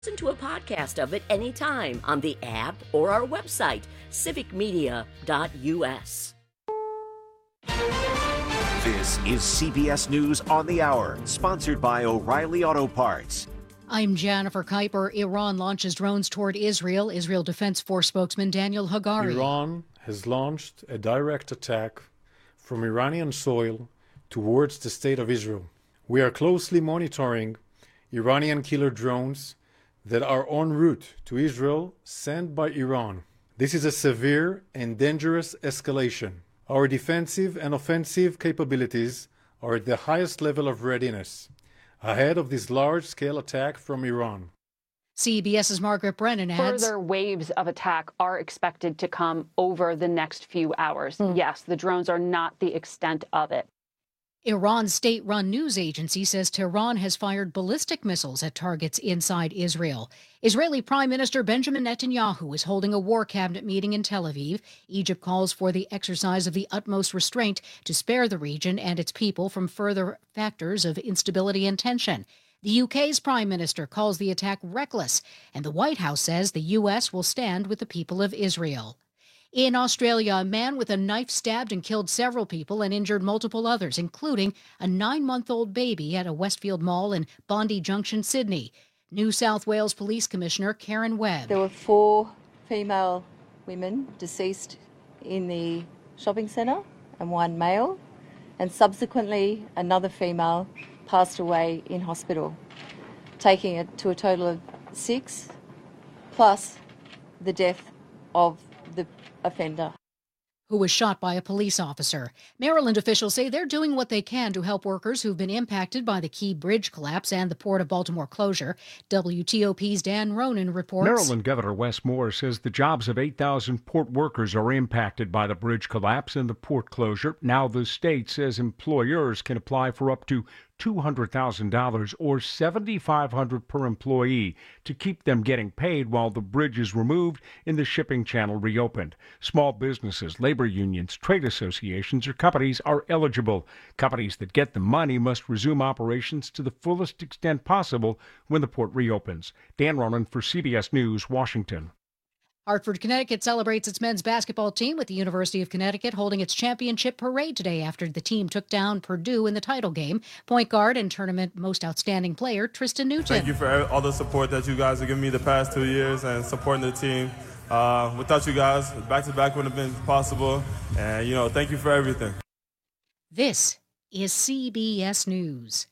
Listen to a podcast of it anytime on the app or our website, civicmedia.us. This is CBS News on the Hour, sponsored by O'Reilly Auto Parts. I'm Jennifer Kuiper. Iran launches drones toward Israel. Israel Defense Force spokesman Daniel Hagari. Iran has launched a direct attack from Iranian soil towards the state of Israel. We are closely monitoring Iranian killer drones that are en route to Israel sent by Iran. This is a severe and dangerous escalation. Our defensive and offensive capabilities are at the highest level of readiness, ahead of this large-scale attack from Iran. CBS's Margaret Brennan adds, further waves of attack are expected to come over the next few hours. Yes, the drones are not the extent of it. Iran's state-run news agency says Tehran has fired ballistic missiles at targets inside Israel. Israeli Prime Minister Benjamin Netanyahu is holding a war cabinet meeting in Tel Aviv. Egypt calls for the exercise of the utmost restraint to spare the region and its people from further factors of instability and tension. The UK's Prime Minister calls the attack reckless, and the White House says the US will stand with the people of Israel. In Australia, a man with a knife stabbed and killed several people and injured multiple others, including a 9-month-old baby at a Westfield Mall in Bondi Junction, Sydney. New South Wales Police Commissioner Karen Webb. There were 4 female women deceased in the shopping centre and 1 male, and subsequently another female passed away in hospital, taking it to a total of 6, plus the death of the offender, who was shot by a police officer. Maryland officials say they're doing what they can to help workers who've been impacted by the Key Bridge collapse and the Port of Baltimore closure. WTOP's Dan Ronan reports. Maryland Governor Wes Moore says the jobs of 8,000 port workers are impacted by the bridge collapse and the port closure. Now the state says employers can apply for up to $200,000 or $7,500 per employee to keep them getting paid while the bridge is removed and the shipping channel reopened. Small businesses, labor unions, trade associations, or companies are eligible. Companies that get the money must resume operations to the fullest extent possible when the port reopens. Dan Ronan for CBS News, Washington. Hartford, Connecticut celebrates its men's basketball team with the University of Connecticut holding its championship parade today after the team took down Purdue in the title game. Point guard and tournament most outstanding player Tristan Newton. Thank you for all the support that you guys have given me the past 2 years and supporting the team. Without you guys, back-to-back wouldn't have been possible. And, thank you for everything. This is CBS News.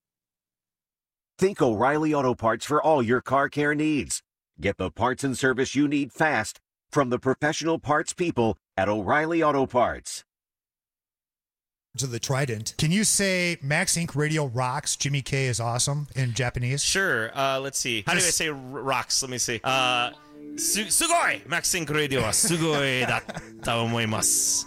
Think O'Reilly Auto Parts for all your car care needs. Get the parts and service you need fast from the professional parts people at O'Reilly Auto Parts. To the Trident. Can you say Max Inc. Radio rocks, Jimmy K is awesome in Japanese? Sure. Let's see. How do I say rocks? Let me see. Sugoi! Max Inc. Radio wa sugoi datta omoimasu.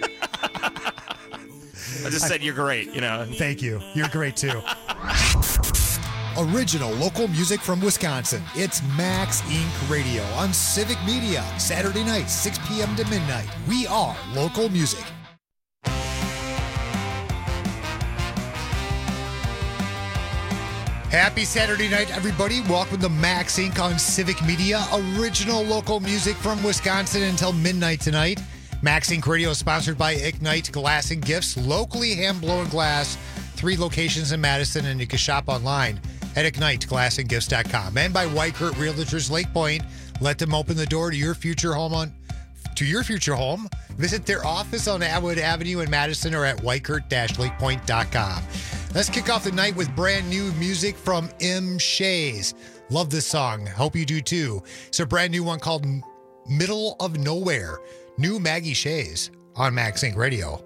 I just said you're great, Thank you. You're great, too. Original local music from Wisconsin. It's Max Inc. Radio on Civic Media. Saturday night, 6 p.m. to midnight. We are local music. Happy Saturday night, everybody. Welcome to Max Inc. on Civic Media. Original local music from Wisconsin until midnight tonight. Max Inc. Radio is sponsored by Ignite Glass and Gifts. Locally hand-blown glass. 3 locations in Madison, and you can shop online at IgniteGlassandGifts.com. And by Whitekert Realtors Lake Point. Let them open the door to your future home. Visit their office on Atwood Avenue in Madison or at Whitekert-lakepoint.com. Let's kick off the night with brand new music from M. Shays. Love this song. Hope you do too. It's a brand new one called Middle of Nowhere. New Maggie Shays on Max Inc. Radio.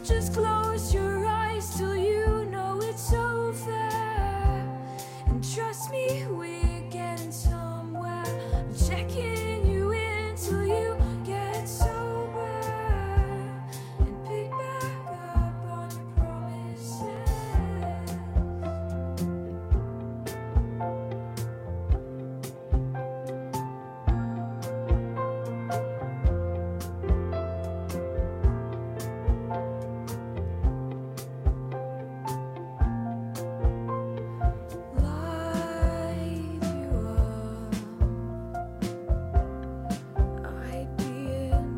Just close your eyes till you know it's over. And trust me, we're getting somewhere. I'm checking you in till you get sober. And pick back up on your promises. Light you up, I'd be in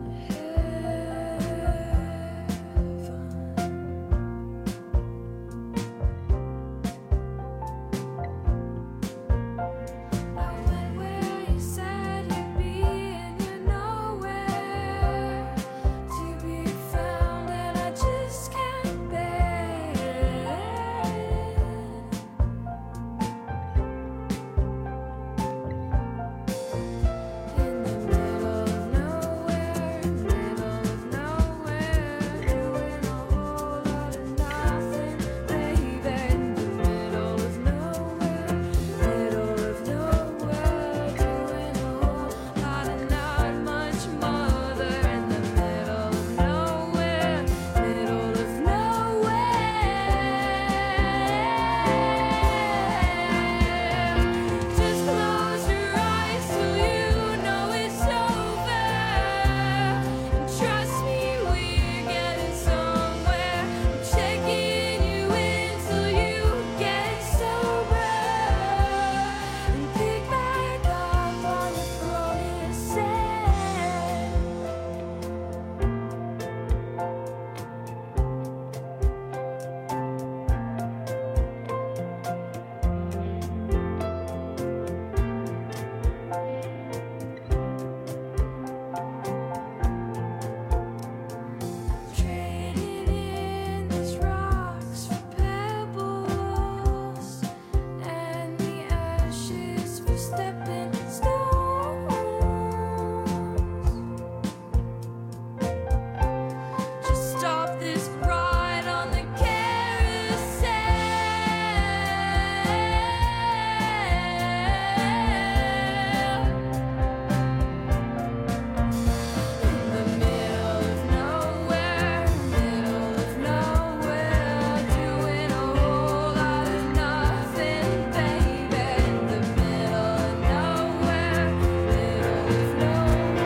heaven. I went where you said you'd be, and you're nowhere to be found, and I just can't bear it. In the middle of nowhere, doing a whole lot of nothing, baby. In the middle of nowhere, doing a whole lot of not much mother. In the middle of nowhere, Just close your eyes till you know it's over. And trust me, we're getting somewhere. I'm checking you in till you get sober. And pick back up on your promises. Trading in these rocks for pebbles, and the ashes for stepping stones. Just stop this ride on the carousel. In the middle of nowhere, doing a whole lot of nothing, baby. In the middle of nowhere, doing a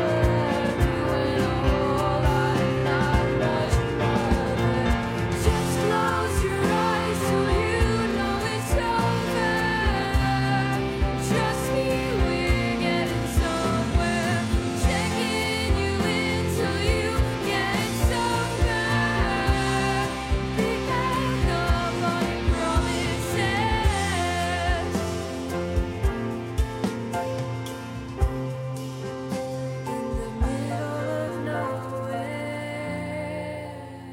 whole lot of not much mother. Just close your eyes till you know it's over. Trust me, we're getting somewhere. Checking you in till you get sober. Pick back up on your promises. In the middle of nowhere.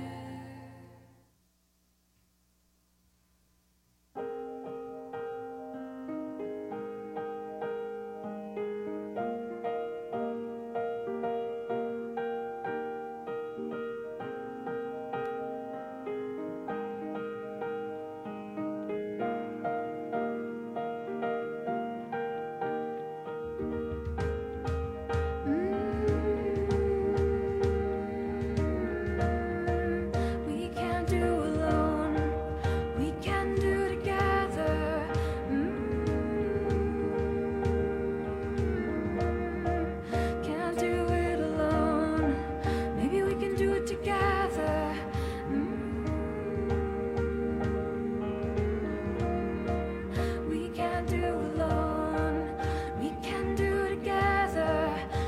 We can do alone, we can do together. Can't do it alone, maybe we can do it together. We can do alone, we can do together.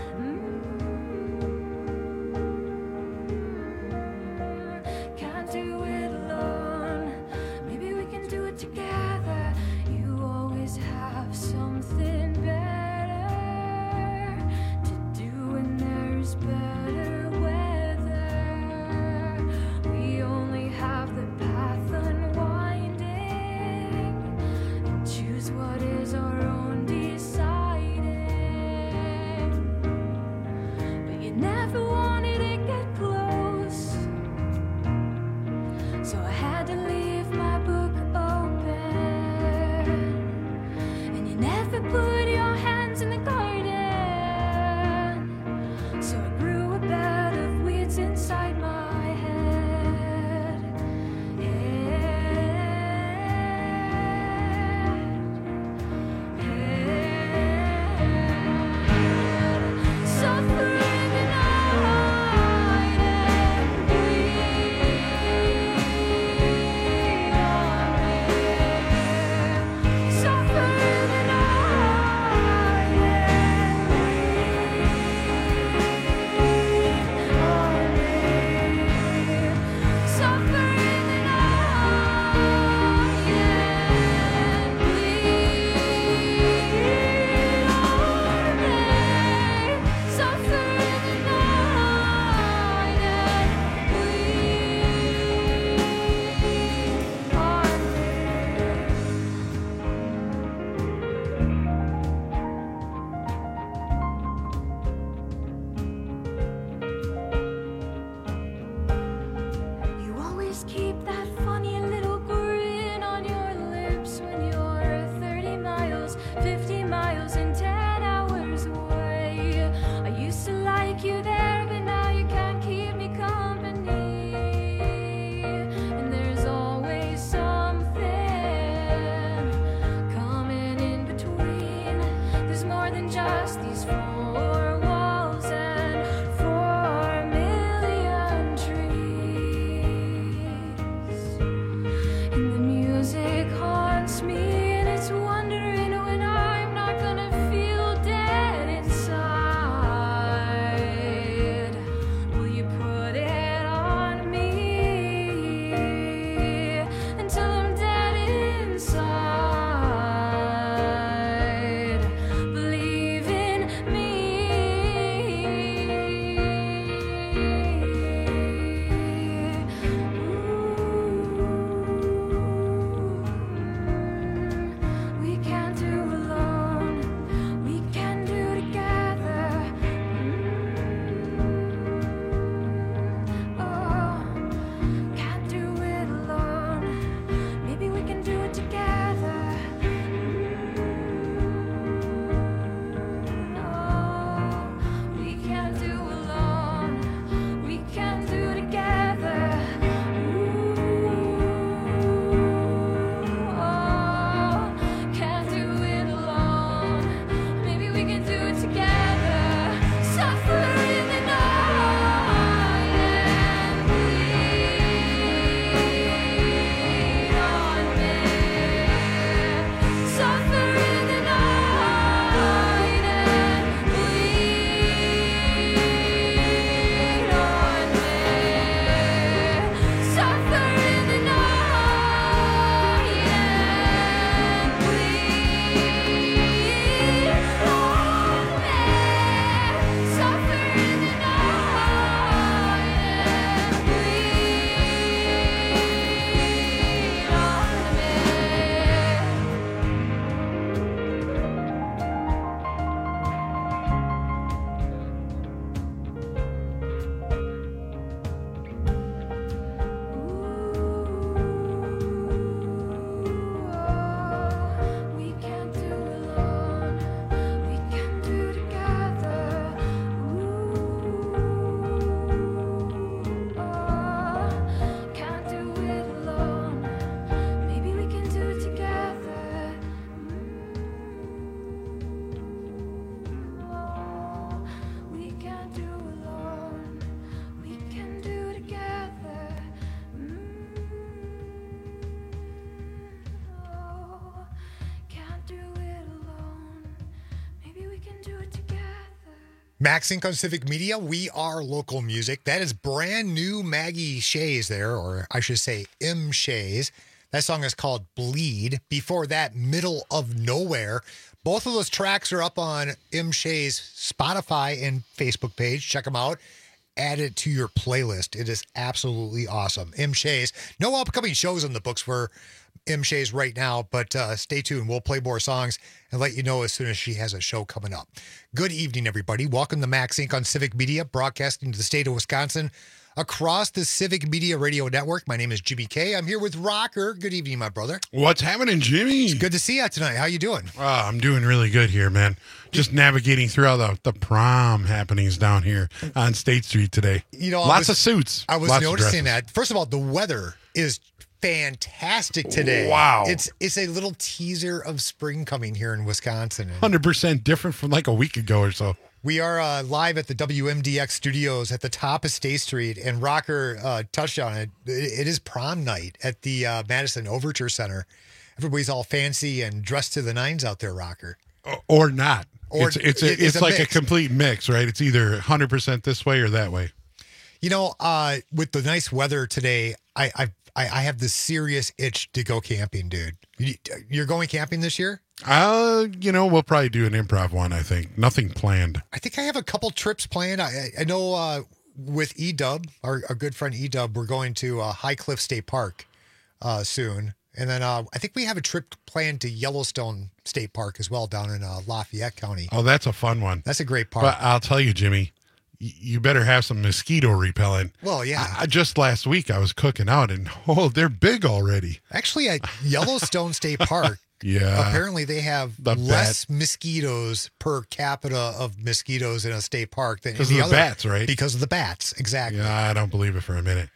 Can't do it alone. Maybe we can do it together. You always have something better to do when there's better weather. We only have the path unwinding and choose what is our own deciding. But you never wanted to get close. Max Inc. on Civic Media, we are local music. That is brand new Maggie Shays there, or I should say M. Shays. That song is called Bleed. Before that, Middle of Nowhere. Both of those tracks are up on M. Shays' Spotify and Facebook page. Check them out. Add it to your playlist. It is absolutely awesome. M. Shays. No upcoming shows on the books for M. Shays right now, but stay tuned. We'll play more songs and let you know as soon as she has a show coming up. Good evening, everybody. Welcome to Max Inc. on Civic Media, broadcasting to the state of Wisconsin across the Civic Media Radio Network. My name is Jimmy K. I'm here with Rocker. Good evening, my brother. What's happening, Jimmy? It's good to see you tonight. How you doing? I'm doing really good here, man. Just navigating through all the prom happenings down here on State Street today. You know, lots of suits. I was lots of noticing dresses. that. First of all, the weather is fantastic today. Wow. It's a little teaser of spring coming here in Wisconsin. 100% different from like a week ago or so. We are live at the WMDX studios at the top of State Street, and Rocker touched on it. It is prom night at the Madison Overture Center. Everybody's all fancy and dressed to the nines out there, Rocker. Or not. Or it's a like mix. a complete mix, right? It's either 100% this way or that way. You know, with the nice weather today, I have this serious itch to go camping, dude. You're going camping this year? We'll probably do an improv one, I think. Nothing planned. I think I have a couple trips planned. I know with E-Dub, our good friend E-Dub, we're going to High Cliff State Park soon. And then I think we have a trip planned to Yellowstone State Park as well down in Lafayette County. Oh, that's a fun one. That's a great park. But I'll tell you, Jimmy, you better have some mosquito repellent. Well, yeah. Just last week I was cooking out, and they're big already. Actually, at Yellowstone State Park, yeah, apparently they have less mosquitoes per capita of mosquitoes in a state park than because any of the other. bats, right? Because of the bats, exactly. Yeah, I don't believe it for a minute.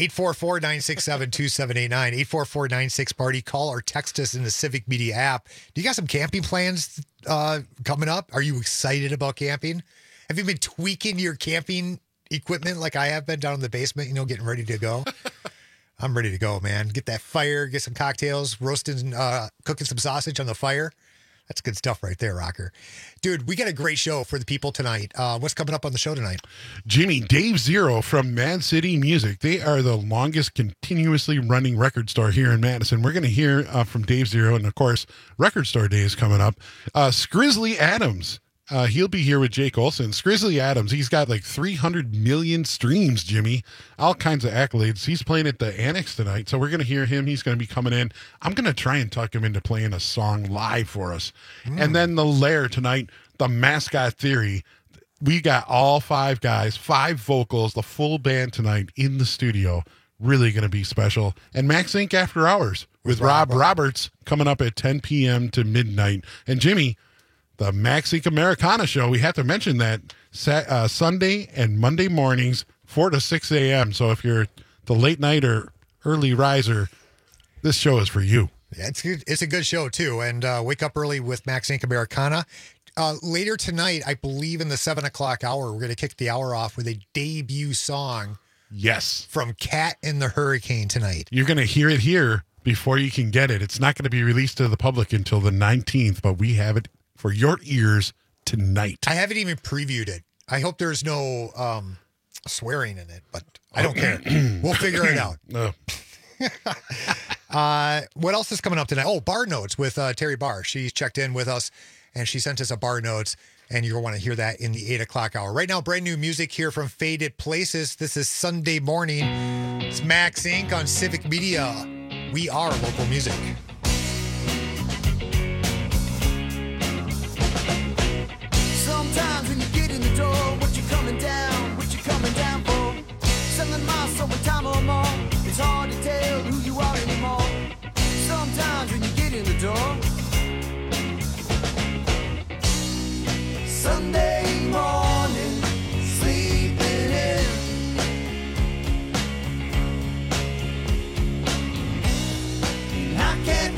844-967-2789, 844-96-PARTY. Call or text us in the Civic Media app. Do you got some camping plans coming up? Are you excited about camping? Have you been tweaking your camping equipment like I have been down in the basement, getting ready to go? I'm ready to go, man. Get that fire, get some cocktails, roasting, cooking some sausage on the fire. That's good stuff right there, Rocker. Dude, we got a great show for the people tonight. What's coming up on the show tonight? Jimmy, Dave Zero from Mad City Music. They are the longest continuously running record store here in Madison. We're going to hear from Dave Zero, and of course, Record Store Day is coming up. Skrizzly Adams. He'll be here with Jake Olson. Skrizzly Adams, he's got like 300 million streams, Jimmy. All kinds of accolades. He's playing at the Annex tonight, so we're going to hear him. He's going to be coming in. I'm going to try and talk him into playing a song live for us. And then the Lair tonight, the Mascot Theory. We got all 5 guys, 5 vocals, the full band tonight in the studio. Really going to be special. And Max Inc. After Hours with Rob Roberts coming up at 10 p.m. to midnight. And Jimmy, the Max Inc. Americana show, we have to mention that Sunday and Monday mornings, 4 to 6 a.m. So if you're the late night or early riser, this show is for you. Yeah, it's good. It's a good show, too. And wake up early with Max Inc. Americana. Later tonight, I believe in the 7 o'clock hour, we're going to kick the hour off with a debut song. Yes. From Cat and the Hurricane tonight. You're going to hear it here before you can get it. It's not going to be released to the public until the 19th, but we have it for your ears tonight. I haven't even previewed it. I hope there's no swearing in it, but I don't care. We'll figure it out. What else is coming up tonight? Oh, Bar Notes with Terry Barr. She checked in with us, and she sent us a Bar Notes, and you're going to want to hear that in the 8 o'clock hour. Right now, brand new music here from Faded Places. This is Sunday morning. It's Max Inc. on Civic Media. We are local music. Sometimes when you get in the door, what you coming down for? 7 miles, so time or more. It's hard to tell who you are anymore. Sometimes when you get in the door, Sunday morning, sleeping in. And I can't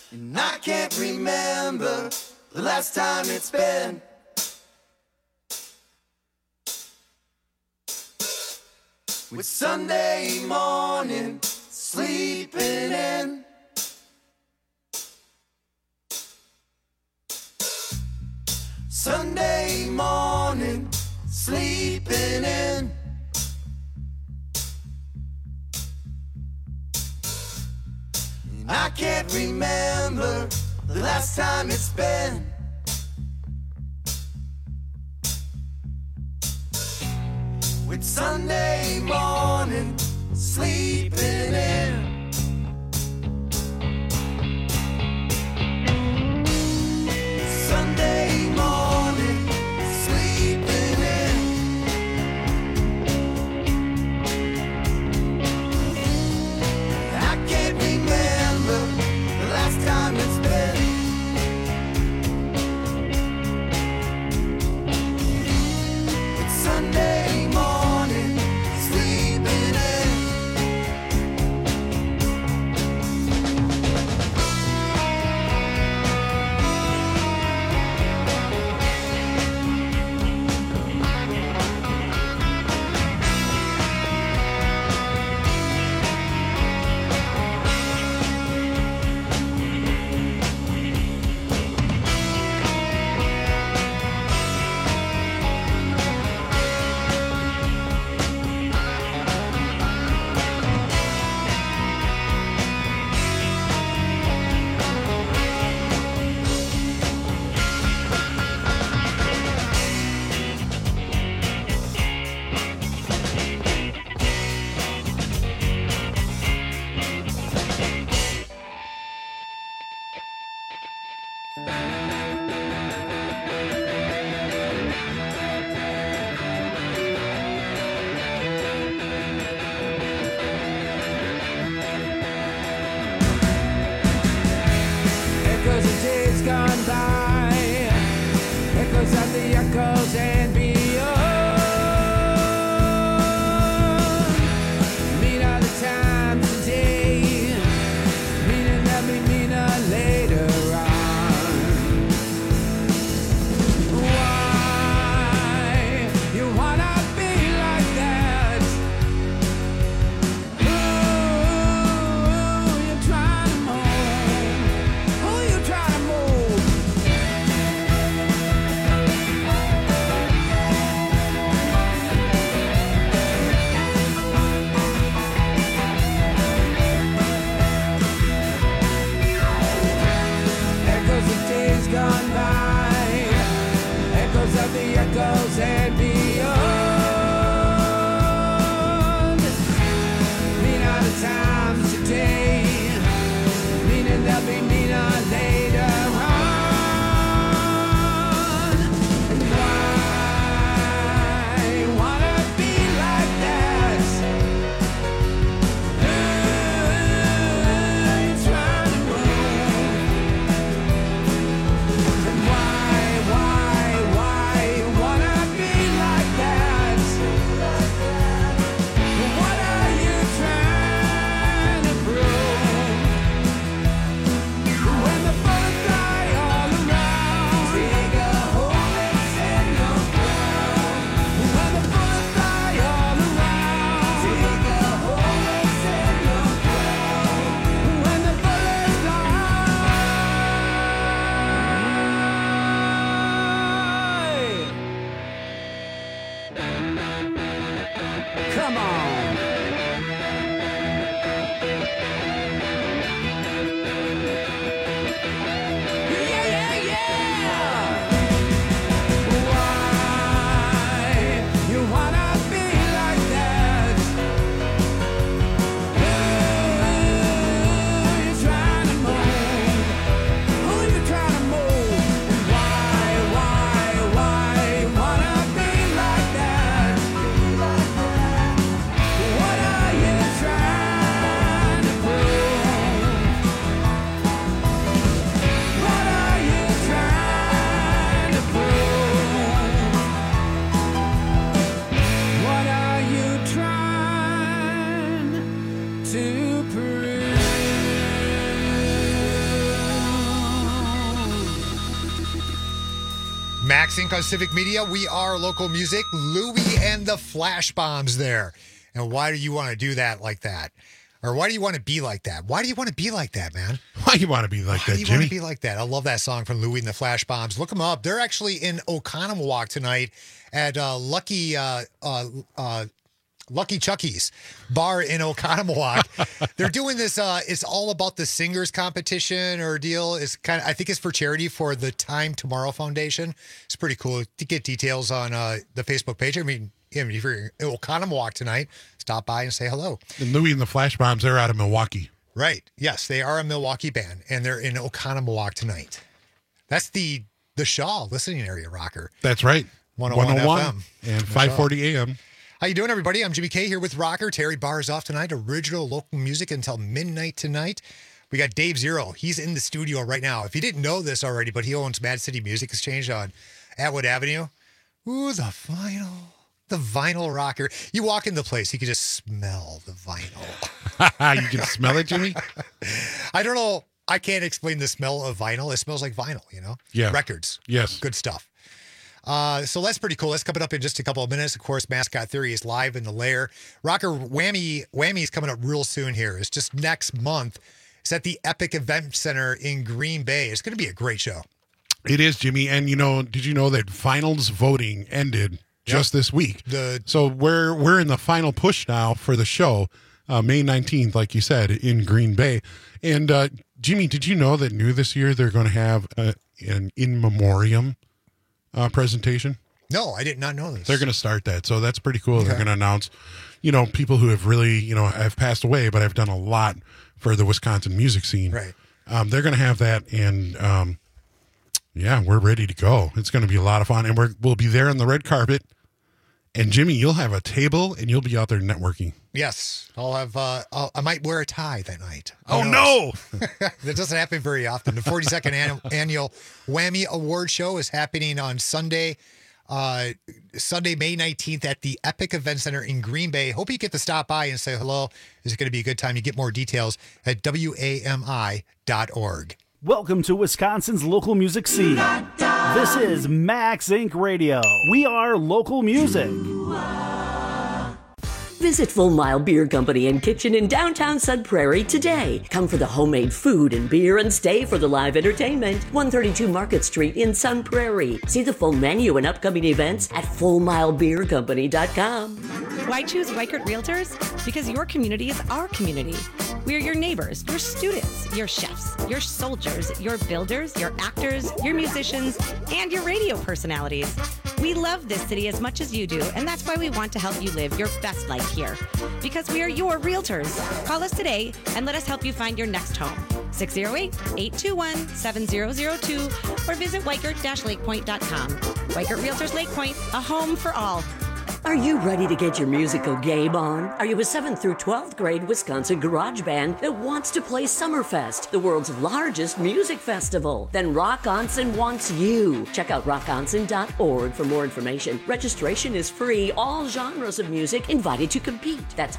And I can't remember the last time it's been. With Sunday morning sleeping in. Sunday morning sleeping in. And I can't remember the last time it's been. With Sunday morning sleeping in. Sunday morning sleeping in. I can't remember the last time it's been. It's Sunday morning sleeping in. Echoes of days gone by, echoes of the echoes and beyond. Mean all the time today, meaning that we mean later on. Why you wanna be like that? Ooh, you're trying to move. Who you trying to move? Echoes of days gone by, echoes of the echoes and beyond. Mean all the times today, meaning they'll be meaner later on. And why wanna be like that? You're trying to move. And why wanna be like that? What are you trying to prove? When the bullets fly all around, take a hold and set your ground. When the bullets fly all around, take a hold and set your ground. When the bullets fly, come on. Why you wanna be like that? Ooh, you're trying to move. Who you trying to move? And why wanna be like that? Max Inc. on Civic Media. We are local music. Louie and the Flash Bombs there. And why do you want to do that like that? Or why do you want to be like that? Why do you want to be like that, man? Why do you want to be like that, Jimmy? Why do you want to be like that? I love that song from Louie and the Flash Bombs. Look them up. They're actually in Oconomowoc tonight at Lucky Chucky's bar in Oconomowoc. They're doing this. It's all about the singers competition or deal. It's I think it's for charity for the Time Tomorrow Foundation. It's pretty cool to get details on the Facebook page. I mean, if you're in Oconomowoc tonight, stop by and say hello. And Louie and the Flash Bombs, they're out of Milwaukee. Right. Yes, they are a Milwaukee band, and they're in Oconomowoc tonight. That's the Shaw listening area rocker. That's right. 101 FM. And 540 AM. How you doing, everybody? I'm Jimmy K here with Rocker. Terry Barr is off tonight. Original local music until midnight tonight. We got Dave Zero. He's in the studio right now. If you didn't know this already, but he owns Mad City Music Exchange on Atwood Avenue. Ooh, the vinyl rocker. You walk in the place, you can just smell the vinyl. You can smell it, Jimmy? I don't know. I can't explain the smell of vinyl. It smells like vinyl, you know? Yeah. Records. Yes. Good stuff. So that's pretty cool. That's coming up in just a couple of minutes. Of course, Mascot Theory is live in the lair. Rocker Whammy is coming up real soon here. It's just next month. It's at the Epic Event Center in Green Bay. It's going to be a great show. It is, Jimmy. And, did you know that finals voting ended just this week? So we're in the final push now for the show, May 19th, like you said, in Green Bay. And, Jimmy, did you know that new this year they're going to have an in memoriam presentation? No, I did not know this. They're going to start that. So that's pretty cool. Okay. They're going to announce, people who have really, have passed away, but have done a lot for the Wisconsin music scene. Right. They're going to have that. And, we're ready to go. It's going to be a lot of fun. And we'll be there on the red carpet. And Jimmy, you'll have a table and you'll be out there networking. Yes. I'll have, I might wear a tie that night. Oh, no. That doesn't happen very often. The 42nd annual Whammy Award Show is happening on Sunday, May 19th at the Epic Event Center in Green Bay. Hope you get to stop by and say hello. It's going to be a good time. You get more details at WAMI.org. Welcome to Wisconsin's local music scene. This is Max Inc. Radio. We are local music. Visit Full Mile Beer Company and Kitchen in downtown Sun Prairie today. Come for the homemade food and beer and stay for the live entertainment. 132 Market Street in Sun Prairie. See the full menu and upcoming events at FullMileBeerCompany.com. Why choose Weichert Realtors? Because your community is our community. We are your neighbors, your students, your chefs, your soldiers, your builders, your actors, your musicians, and your radio personalities. We love this city as much as you do, and that's why we want to help you live your best life here. Because we are your realtors. Call us today and let us help you find your next home. 608-821-7002 or visit Weichert-lakepoint.com. Weichert Realtors Lake Point, a home for all. Are you ready to get your musical game on? Are you a 7th through 12th grade Wisconsin garage band that wants to play Summerfest, the world's largest music festival? Then Rock Onsen wants you. Check out rockonsen.org for more information. Registration is free. All genres of music invited to compete. That's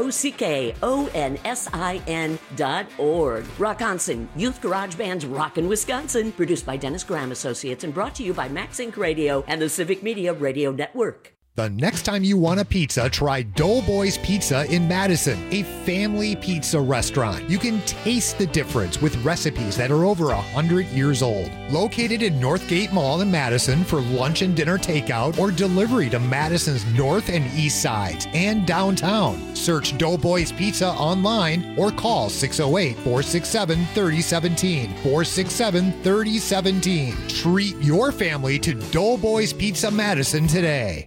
ROCKONSIN.org. Rock Onsen, Youth Garage Band's Rockin' Wisconsin. Produced by Dennis Graham Associates and brought to you by Max Inc. Radio and the Civic Media Radio Network. The next time you want a pizza, try Doughboys Pizza in Madison, a family pizza restaurant. You can taste the difference with recipes that are over 100 years old. Located in Northgate Mall in Madison for lunch and dinner takeout or delivery to Madison's north and east sides and downtown. Search Doughboys Pizza online or call 608-467-3017. 467-3017. Treat your family to Doughboys Pizza Madison today.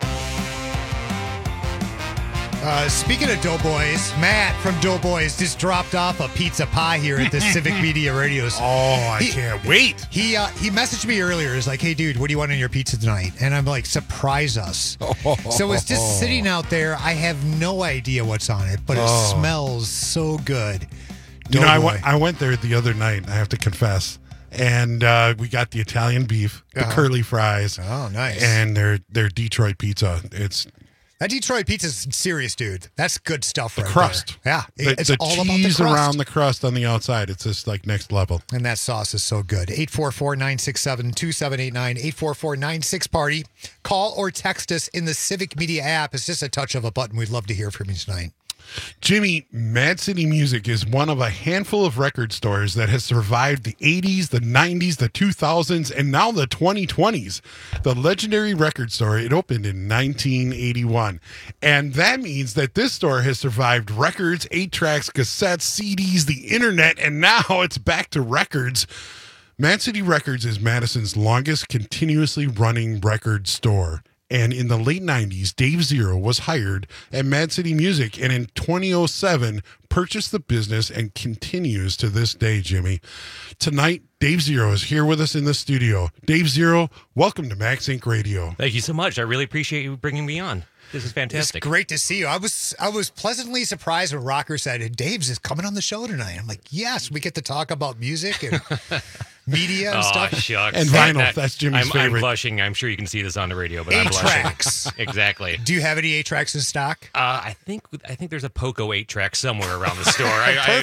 Speaking of Doughboys, Matt from Doughboys just dropped off a pizza pie here at the Civic Media Radios. Oh, I can't wait. He messaged me earlier. He's like, hey, dude, what do you want on your pizza tonight? And I'm like, surprise us. So it's just sitting out there. I have no idea what's on it, but it smells so good. I went there the other night, I have to confess. And we got the Italian beef, the curly fries. Oh, nice. And their Detroit pizza. That Detroit pizza's serious, dude. That's good stuff right Crust. there. Yeah. It's The all about the cheese crust. around the crust on the outside. It's just like next level. And that sauce is so good. 844-967-2789, 844-96-PARTY. Call or text us in the Civic Media app. It's just a touch of a button. We'd love to hear from you tonight. Jimmy, Mad City Music is one of a handful of record stores that has survived the 80s, the 90s, the 2000s, and now the 2020s. The legendary record store, it opened in 1981. And that means that this store has survived records, 8-tracks, cassettes, CDs, the internet, and now it's back to records. Mad City Records is Madison's longest continuously running record store. And in the late 90s, Dave Zero was hired at Mad City Music, and in 2007 purchased the business and continues to this day, Jimmy. Tonight, Dave Zero is here with us in the studio. Dave Zero, welcome to Max Inc. Radio. Thank you so much. I really appreciate you bringing me on. This is fantastic. It's great to see you. I was pleasantly surprised when Rocker said, Dave's is coming on the show tonight. I'm like, yes, we get to talk about music and media and stuff. Shucks. And vinyl. That's Jimmy's favorite. I'm blushing. I'm sure you can see this on the radio, but I'm blushing. 8-tracks. Exactly. Do you have any 8-tracks in stock? I think there's a Poco 8-track somewhere around the store.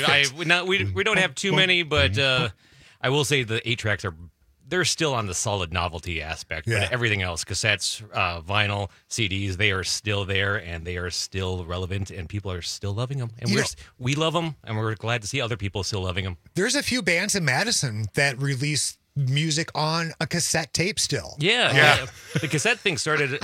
We don't have too many, but I will say the 8-tracks they're still on the solid novelty aspect, but everything else, cassettes, vinyl, CDs, they are still there and they are still relevant and people are still loving them. And we love them and we're glad to see other people still loving them. There's a few bands in Madison that release music on a cassette tape still. Yeah. The cassette thing started,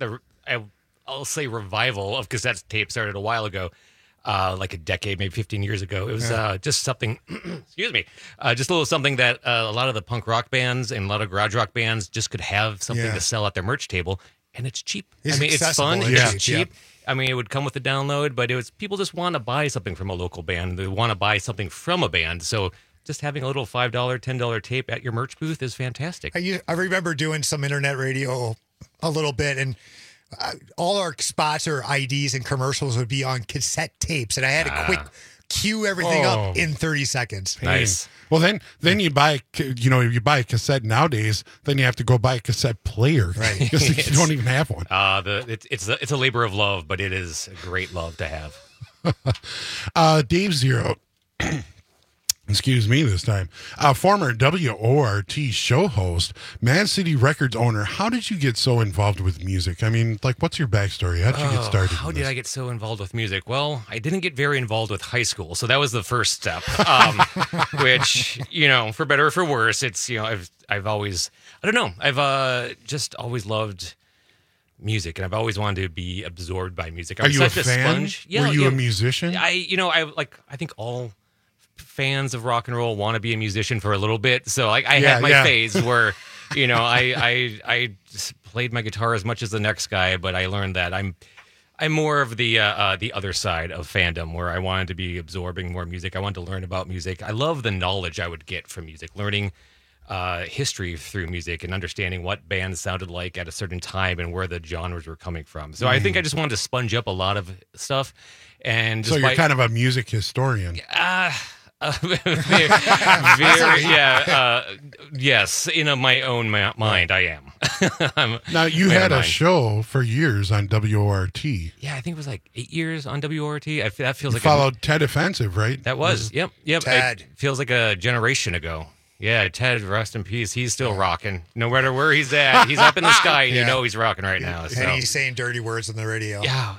I'll say revival of cassette tape started a while ago. Like a decade, maybe 15 years ago. It was just something, excuse me, just a little something that a lot of the punk rock bands and a lot of garage rock bands just could have something to sell at their merch table, and it's cheap. It's fun, it's cheap. I mean, it would come with the download, but it was people just want to buy something from a local band. They want to buy something from a band, so just having a little $5, $10 tape at your merch booth is fantastic. I remember doing some internet radio a little bit, and all our spots or IDs and commercials would be on cassette tapes, and I had to quick cue everything up in 30 seconds. Nice. Well, then you buy a cassette nowadays. Then you have to go buy a cassette player, right? Because you don't even have one. It's a labor of love, but it is a great love to have. Dave Zero. Excuse me this time. Former WORT show host, Mad City Records owner. How did you get so involved with music? I mean, like, what's your backstory? How did you get started? How did I get so involved with music? Well, I didn't get very involved with high school, so that was the first step. Which, for better or for worse, it's I've always, I don't know, I've just always loved music, and I've always wanted to be absorbed by music. Are you a fan? Sponge. Yeah, Were you a musician? I think all fans of rock and roll want to be a musician for a little bit. So I had my phase where, I just played my guitar as much as the next guy, but I learned that I'm more of the other side of fandom where I wanted to be absorbing more music. I wanted to learn about music. I love the knowledge I would get from music, learning history through music and understanding what bands sounded like at a certain time and where the genres were coming from. So I think I just wanted to sponge up a lot of stuff. And so you're kind of a music historian. Yes, in my own mind, I am. Now, you had a show for years on WORT. Yeah, I think it was like 8 years on WORT. That feels like followed Ted Offensive, right? That was. Yep. Ted. It feels like a generation ago. Yeah, Ted, rest in peace. He's still rocking. No matter where he's at, he's up in the sky, and you know he's rocking right now. So. And he's saying dirty words on the radio. Yeah,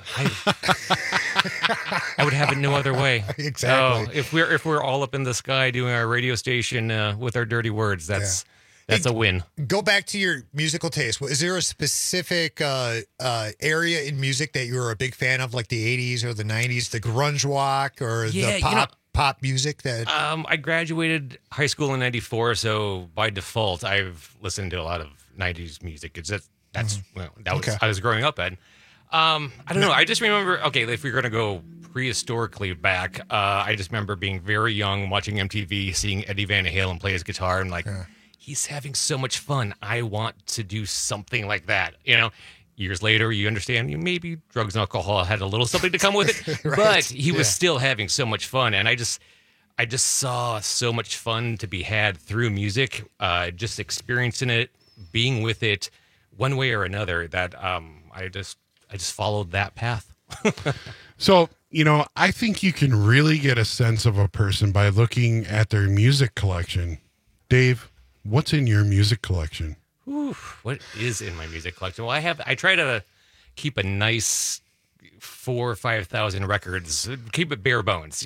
I would have it no other way. Exactly. So if we're all up in the sky doing our radio station with our dirty words, that's a win. Go back to your musical taste. Is there a specific area in music that you were a big fan of, like the 80s or the 90s, the grunge rock or the pop music that I graduated high school in '94, so by default I've listened to a lot of '90s music. I was growing up at. I don't know. I just remember. Okay, if we're gonna go prehistorically back, I just remember being very young, watching MTV, seeing Eddie Van Halen play his guitar, and like, he's having so much fun. I want to do something like that. Years later, you understand maybe drugs and alcohol had a little something to come with it, Right. but he was still having so much fun. And I just saw so much fun to be had through music, just experiencing it, being with it one way or another, that I just followed that path. So, I think you can really get a sense of a person by looking at their music collection. Dave, what's in your music collection? Ooh, what is in my music collection? Well, I try to keep a nice 4,000 or 5,000 records. Keep it bare bones,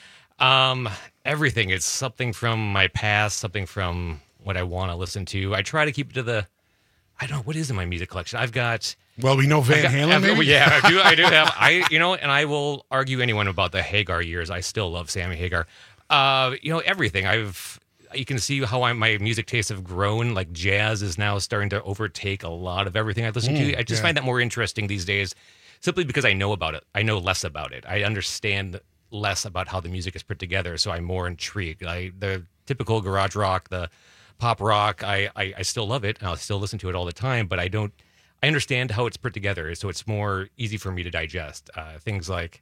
Everything. It's something from my past, something from what I want to listen to. I try to keep it to I don't know, what is in my music collection? I've got... Well, we know Van Halen, maybe? Yeah, I do have... and I will argue anyone about the Hagar years. I still love Sammy Hagar. Everything. You can see how my music tastes have grown. Like jazz is now starting to overtake a lot of everything I listen to. I just find that more interesting these days, simply because I know about it. I know less about it. I understand less about how the music is put together, so I'm more intrigued. The typical garage rock, the pop rock, I still love it, and I'll still listen to it all the time, but I understand how it's put together, so it's more easy for me to digest. Things like,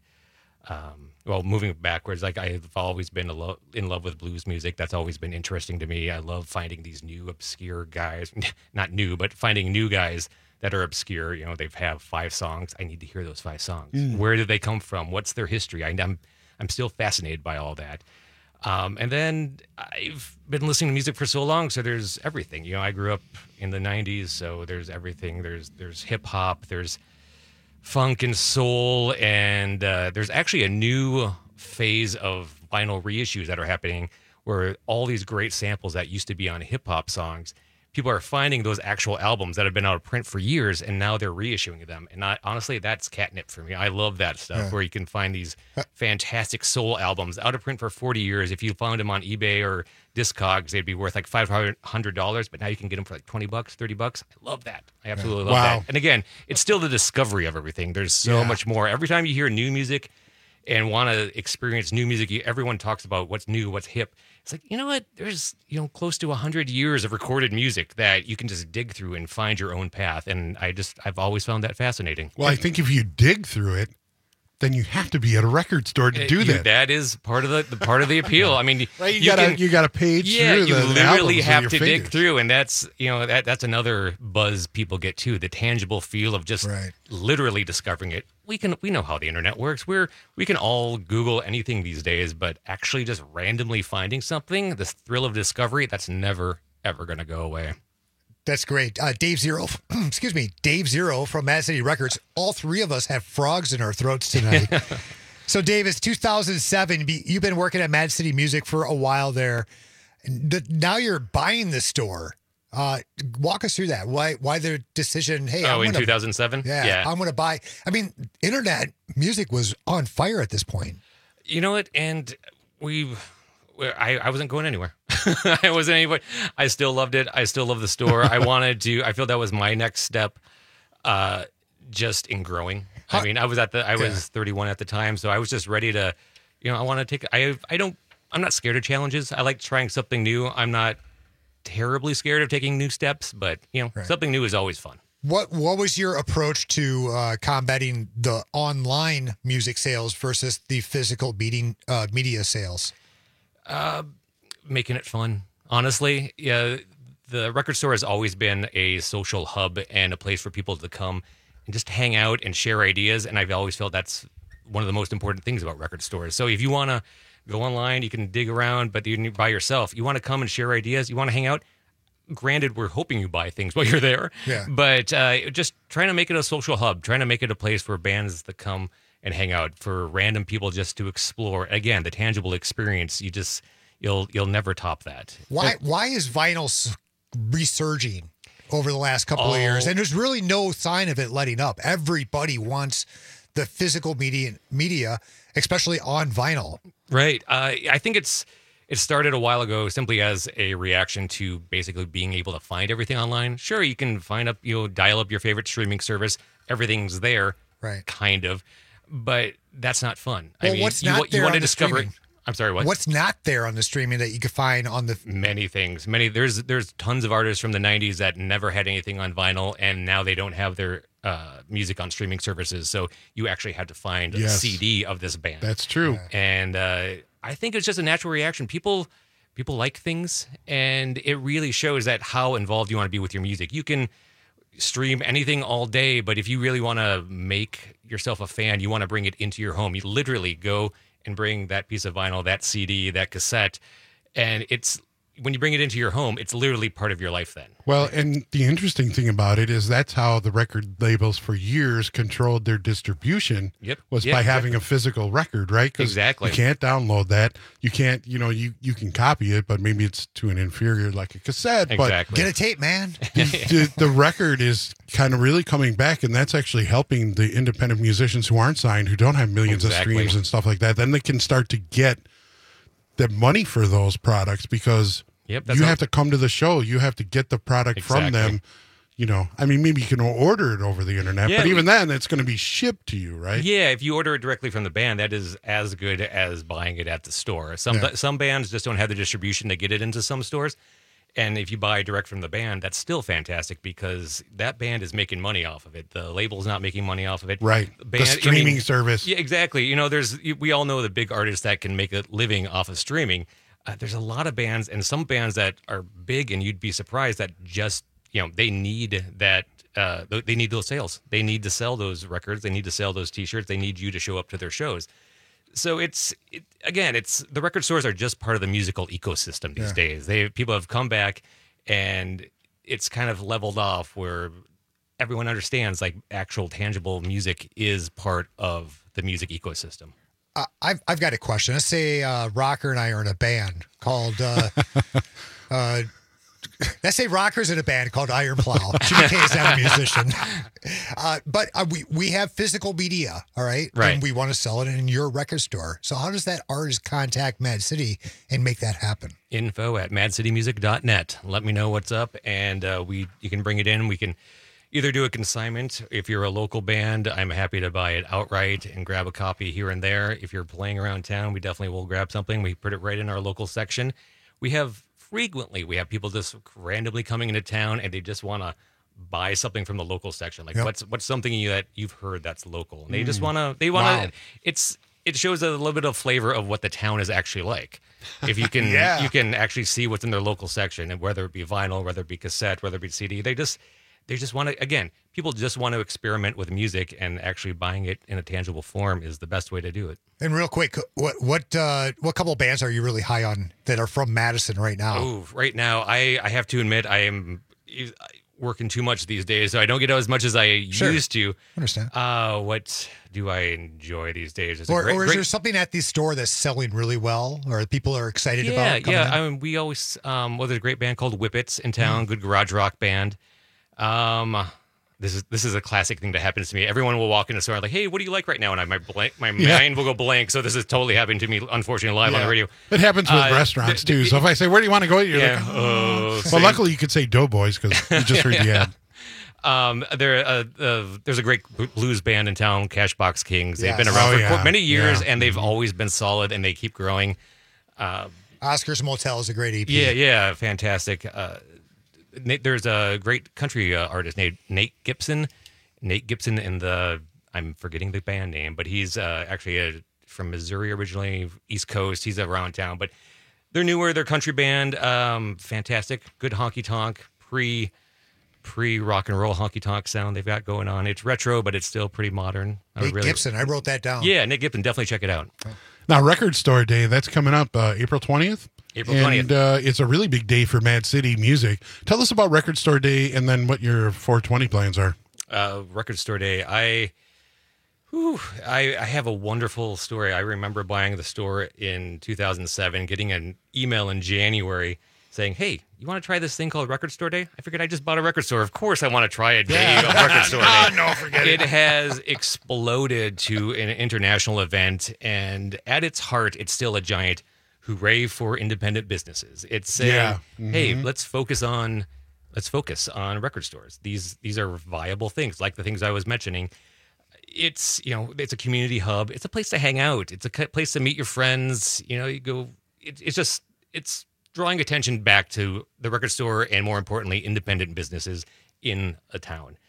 moving backwards, like I've always been in love with blues music. That's always been interesting to me. I love finding these new obscure guys, not new, but finding new guys that are obscure. They have 5 songs. I need to hear those 5 songs. Where did they come from? What's their history? I'm still fascinated by all that. And then I've been listening to music for so long, so there's everything. I grew up in the 90s, so there's everything. There's hip hop, there's funk and soul, and there's actually a new phase of vinyl reissues that are happening where all these great samples that used to be on hip hop songs, people are finding those actual albums that have been out of print for years, and now they're reissuing them. And honestly, that's catnip for me. I love that stuff, where you can find these fantastic soul albums out of print for 40 years. If you found them on eBay or Discogs, they'd be worth like $500, but now you can get them for like $20, $30. I love that. I absolutely love that. And again, it's still the discovery of everything. There's so much more. Every time you hear new music and want to experience new music, everyone talks about what's new, what's hip. It's like, you know what? There's, close to 100 years of recorded music that you can just dig through and find your own path. And I've always found that fascinating. Well, I think if you dig through it, then you have to be at a record store to do that. That is part of the appeal. I mean, right, you got to page through the you literally have to fingers. dig through, and that's that's another buzz people get too. The tangible feel of just literally discovering it. We know how the internet works. We can all Google anything these days, but actually just randomly finding something, this thrill of discovery, that's never ever going to go away. That's great. Dave Zero, Dave Zero from Mad City Records. All 3 of us have frogs in our throats tonight. So, Dave, it's 2007. You've been working at Mad City Music for a while there. Now you're buying the store. Walk us through that. Why the decision? Hey, in 2007? Yeah, I'm going to buy. I mean, internet music was on fire at this point. You know what? And I wasn't going anywhere. I wasn't anywhere. I still loved it. I still love the store. I feel that was my next step, just in growing. I mean, I was 31 at the time, so I was just ready to, I want to take, I'm not scared of challenges. I like trying something new. I'm not terribly scared of taking new steps, but something new is always fun. What was your approach to combating the online music sales versus the physical media sales? Making it fun. Honestly, the record store has always been a social hub and a place for people to come and just hang out and share ideas. And I've always felt that's one of the most important things about record stores. So if you want to go online, you can dig around, but you're by yourself. You want to come and share ideas. You want to hang out. Granted, we're hoping you buy things while you're there. Yeah. But just trying to make it a social hub, trying to make it a place for bands that come and hang out, for random people just to explore. Again, the tangible experience. You'll never top that. Why is vinyl resurging over the last couple of years? And there's really no sign of it letting up. Everybody wants the physical media, especially on vinyl. Right. I think it started a while ago simply as a reaction to basically being able to find everything online. Sure, you can dial up your favorite streaming service. Everything's there, right? Kind of. But that's not fun. Well, what's not there you want on to discover streaming? I'm sorry, what? What's not there on the streaming that you could find on the... Many things. There's tons of artists from the 90s that never had anything on vinyl, and now they don't have their music on streaming services, so you actually had to find a CD of this band. That's true. And I think it's just a natural reaction. People like things, and it really shows that how involved you want to be with your music. You can stream anything all day, but if you really want to make yourself a fan, you want to bring it into your home, you literally go and bring that piece of vinyl, that CD, that cassette, and it's when you bring it into your home, it's literally part of your life then. Well, and the interesting thing about it is that's how the record labels for years controlled their distribution. Yep. Was Yeah, by having exactly. a physical record, right? 'Cause Exactly. You can't download that. You can't, you can copy it, but maybe it's to an inferior like a cassette. Exactly. Get a tape, man. The record is kind of really coming back, and that's actually helping the independent musicians who aren't signed, who don't have millions Exactly. of streams and stuff like that. Then they can start to get the money for those products because Yep, that's you how- have to come to the show. You have to get the product from Exactly. them. I mean, maybe you can order it over the internet, Yeah, but even then, it's going to be shipped to you, right? Yeah, if you order it directly from the band, that is as good as buying it at the store. Some bands just don't have the distribution to get it into some stores. And if you buy direct from the band, that's still fantastic because that band is making money off of it. The label's not making money off of it. Right. The streaming service. Yeah, exactly. We all know the big artists that can make a living off of streaming. There's a lot of bands and some bands that are big, and you'd be surprised that just they need that. They need those sales. They need to sell those records. They need to sell those T-shirts. They need you to show up to their shows. So it's the record stores are just part of the musical ecosystem these days. People have come back, and it's kind of leveled off where everyone understands like actual tangible music is part of the music ecosystem. I've got a question. Let's say Rocker and I are in a band called. Let's say Rocker's in a band called Iron Plow. Jimmy K is not a musician, but we have physical media, all right? Right. And we want to sell it in your record store. So how does that artist contact Mad City and make that happen? info@madcitymusic.net. Let me know what's up, and you can bring it in. We can either do a consignment. If you're a local band, I'm happy to buy it outright and grab a copy here and there. If you're playing around town, we definitely will grab something. We put it right in our local section. We have people just randomly coming into town, and they just want to buy something from the local section. Like what's something that you've heard that's local, and they just want to. Wow. It shows a little bit of flavor of what the town is actually like. If you can, you can actually see what's in their local section, and whether it be vinyl, whether it be cassette, whether it be CD, they just want to. Again, people just want to experiment with music, and actually buying it in a tangible form is the best way to do it. And real quick, what couple of bands are you really high on that are from Madison right now? Oh, right now, I have to admit I am working too much these days, so I don't get out as much as I used to. Understand. What do I enjoy these days? It's Or is there something at the store that's selling really well, or people are excited about? Yeah. In? I mean, we always there's a great band called Whippets in town, good garage rock band. This is a classic thing that happens to me. Everyone will walk in the store like, "Hey, what do you like right now?" And my mind will go blank. So this is totally happening to me, unfortunately, live on the radio. It happens with restaurants too. So if I say, "Where do you want to go?" You're like, well, luckily you could say Doughboys because you just heard the ad. There's a great blues band in town, Cashbox Kings. They've been Yes. around for many years, and they've always been solid, and they keep growing. Oscar's Motel is a great EP. Yeah, fantastic. There's a great country artist named Nate Gibson. Nate Gibson I'm forgetting the band name, but he's actually from Missouri originally, East Coast. He's around town, but they're newer. They're country band. Fantastic, good honky tonk, pre rock and roll honky tonk sound they've got going on. It's retro, but it's still pretty modern. Nate Gibson, I wrote that down. Yeah, Nick Gibson, definitely check it out. Now, Record Store Day, that's coming up April 20th. April 20th. And it's a really big day for Mad City Music. Tell us about Record Store Day and then what your 420 plans are. Record Store Day. I have a wonderful story. I remember buying the store in 2007, getting an email in January saying, "Hey, you want to try this thing called Record Store Day?" I figured I just bought a record store. Of course I want to try a day of Record Store Day. No, forget it. It has exploded to an international event, and at its heart, it's still a giant hooray for independent businesses. It's saying, hey, let's focus on record stores. These are viable things, like the things I was mentioning. It's a community hub. It's a place to hang out. It's a place to meet your friends. You go. It's drawing attention back to the record store and, more importantly, independent businesses in a town.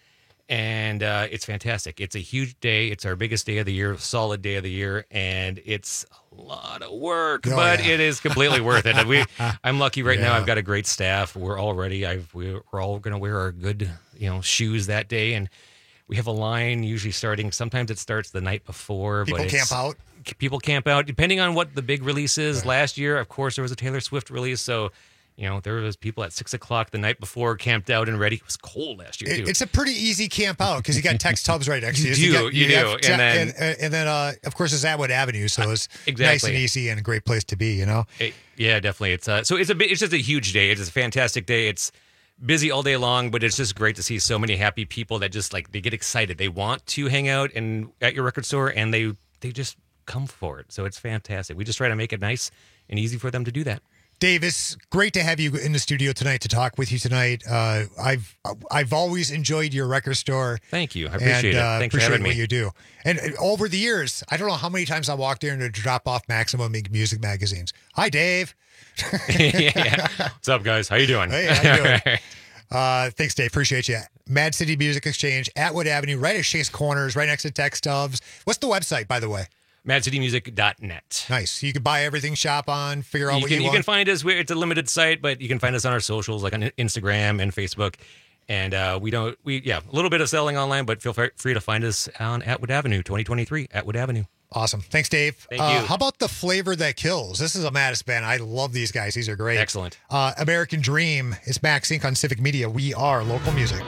And it's fantastic. It's a huge day. It's our biggest day of the year, solid day of the year, and it's a lot of work, but it is completely worth it. I'm lucky right now. I've got a great staff. We're all ready. We're all going to wear our good, shoes that day, and we have a line usually starting. Sometimes it starts the night before. People camp out. People camp out depending on what the big release is. Right. Last year, of course, there was a Taylor Swift release, so. There was people at 6:00 the night before camped out and ready. It was cold last year too. It's a pretty easy camp out because you got Tex Tubbs right next to you. You do. And then of course it's Atwood Avenue, so it's nice and easy and a great place to be. Yeah, definitely. It's it's just a huge day. It's a fantastic day. It's busy all day long, but it's just great to see so many happy people that just they get excited. They want to hang out at your record store, and they just come for it. So it's fantastic. We just try to make it nice and easy for them to do that. Dave, it's great to have you in the studio tonight to talk with you tonight. I've always enjoyed your record store. Thank you. I appreciate it. Thanks for having me. What you do. And over the years, I don't know how many times I walked in to drop off Maximum Music magazines. Hi, Dave. Yeah. What's up, guys? How you doing? Hey, how you doing? Thanks, Dave. Appreciate you. Mad City Music Exchange, Atwood Avenue, right at Chase Corners, right next to Tex Tubbs. What's the website, by the way? MadCityMusic.net. Nice. You can buy everything, shop on, figure out what you want. You can find us. It's a limited site, but you can find us on our socials, like on Instagram and Facebook. And a little bit of selling online, but feel free to find us on Atwood Avenue, 2023, Atwood Avenue. Awesome. Thanks, Dave. Thank you. How about The Flavor That Kills? This is a Mattis band. I love these guys. These are great. Excellent. American Dream. It's Max Inc. on Civic Media. We are local music.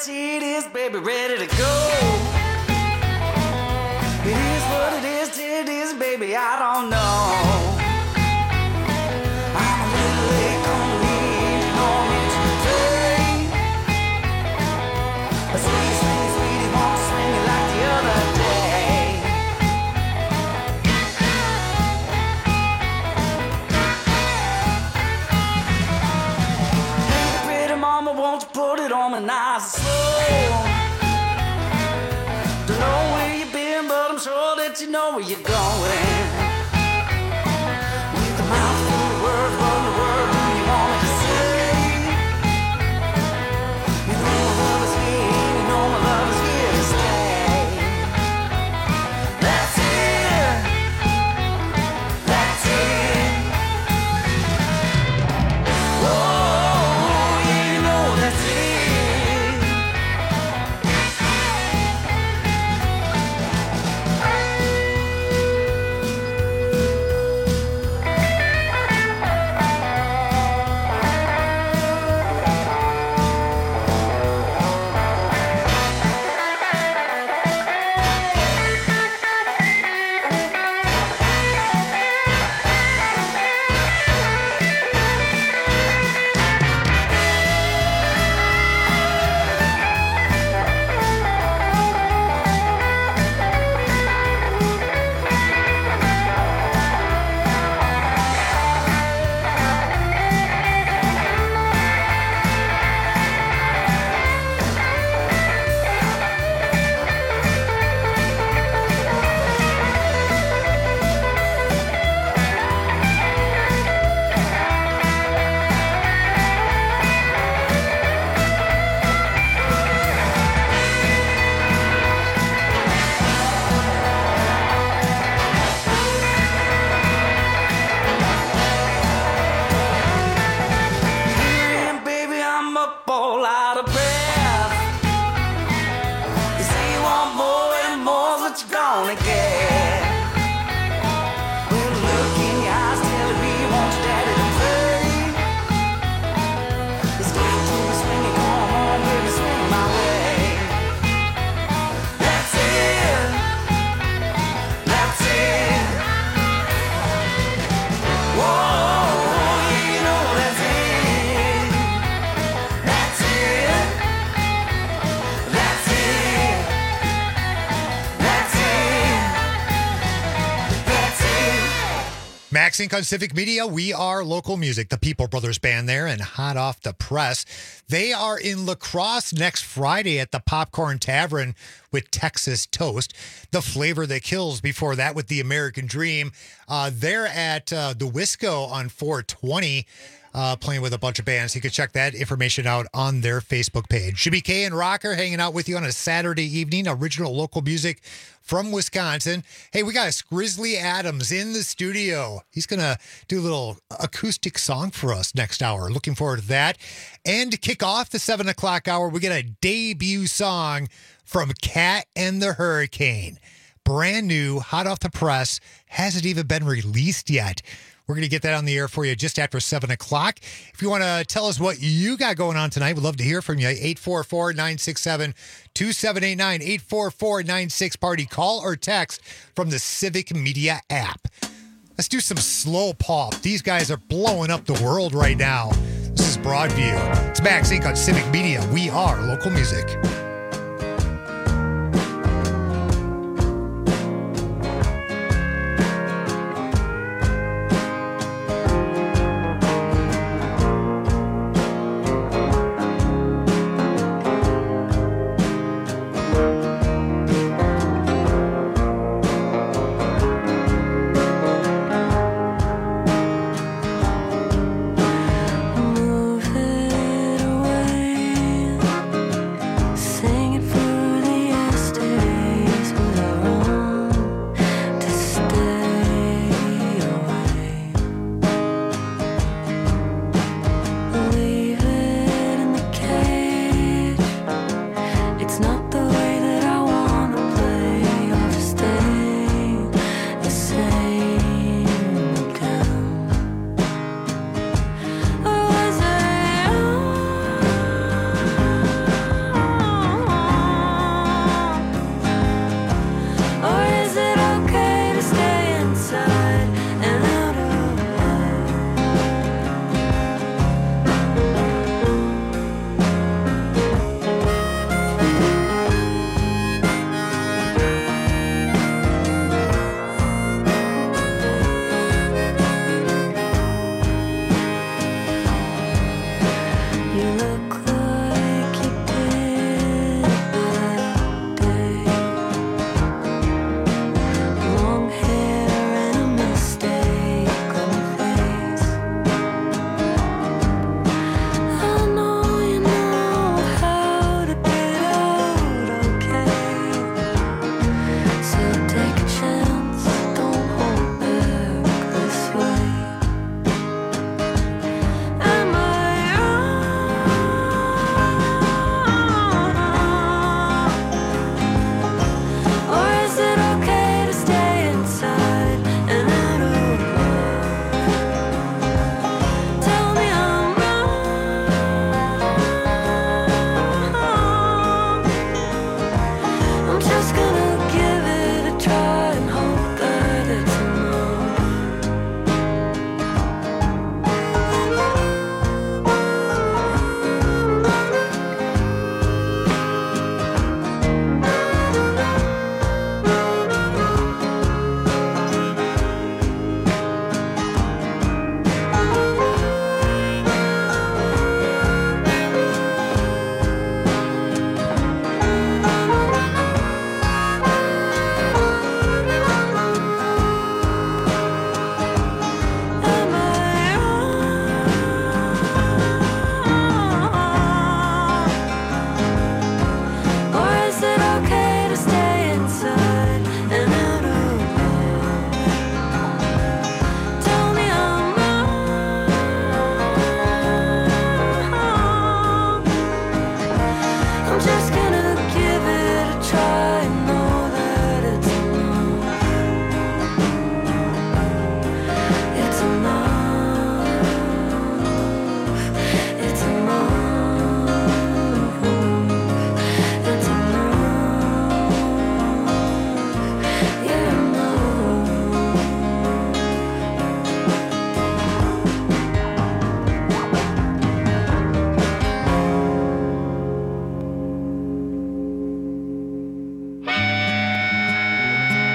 seat is, baby, ready to go. It is what it is, baby, I don't know. I'm a little late coming in, you know me today. A sweetie, sweetie, sweetie, won't swing me like the other day. Hey, pretty mama, won't you put it on my nice and slow? Don't know where you've been, but I'm sure that you know where you're going. With a mouth full of words, what in the world do you want me to say? You know my love is here, you know my love is here to stay. That's it. That's it. Oh, yeah, you know that's it. And baby, I'm up all out of breath. You say you want more and more's what you're gonna get. Well, look in your eyes, telling me you want your daddy to play. It's good to be swinging, come on, baby, swing my way. That's it. That's it. Whoa, yeah, you know that's it. That's it. That's it. That's it. That's it. Max Inc. on Civic Media. We are local music. The People Brothers Band there and hot off the press. They are in La Crosse next Friday at the Popcorn Tavern with Texas Toast. The Flavor That Kills before that with The American Dream. They're at the Wisco on 420. Playing with a bunch of bands. You can check that information out on their Facebook page. Jimmy K and Rocker hanging out with you on a Saturday evening. Original local music from Wisconsin. Hey, we got Grizzly Adams in the studio. He's going to do a little acoustic song for us next hour. Looking forward to that. And to kick off the 7 o'clock hour, we get a debut song from Cat and the Hurricane. Brand new, hot off the press. Hasn't even been released yet. We're going to get that on the air for you just after 7 o'clock. If you want to tell us what you got going on tonight, we'd love to hear from you. 844-967-2789, 844-96-PARTY. Call or text from the Civic Media app. Let's do some slow pop. These guys are blowing up the world right now. This is Broadview. It's Max Inc. on Civic Media. We are local music. Move it away.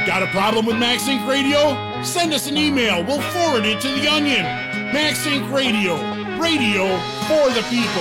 Got a problem with MaxInc Radio? Send us an email. We'll forward it to the Onion. MaxInc Radio. Radio for the people.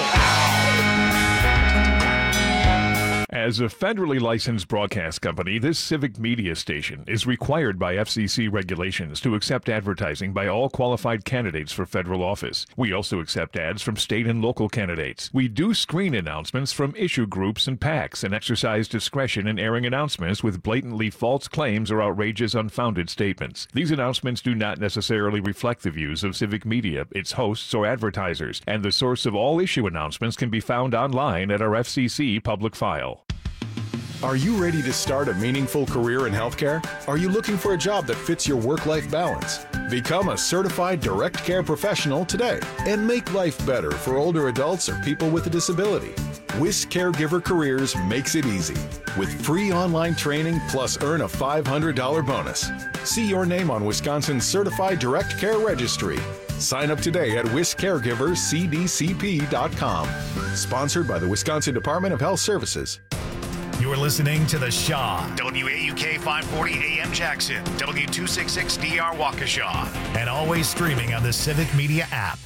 As a federally licensed broadcast company, this civic media station is required by FCC regulations to accept advertising by all qualified candidates for federal office. We also accept ads from state and local candidates. We do screen announcements from issue groups and PACs and exercise discretion in airing announcements with blatantly false claims or outrageous, unfounded statements. These announcements do not necessarily reflect the views of civic media, its hosts, or advertisers, and the source of all issue announcements can be found online at our FCC public file. Are you ready to start a meaningful career in healthcare? Are you looking for a job that fits your work-life balance? Become a certified direct care professional today and make life better for older adults or people with a disability. WIS Caregiver Careers makes it easy with free online training plus earn a $500 bonus. See your name on Wisconsin's Certified Direct Care Registry. Sign up today at wiscaregivercdcp.com. Sponsored by the Wisconsin Department of Health Services. You're listening to The Shaw, WAUK 540 AM Jackson, W266DR Waukesha, and always streaming on the Civic Media app.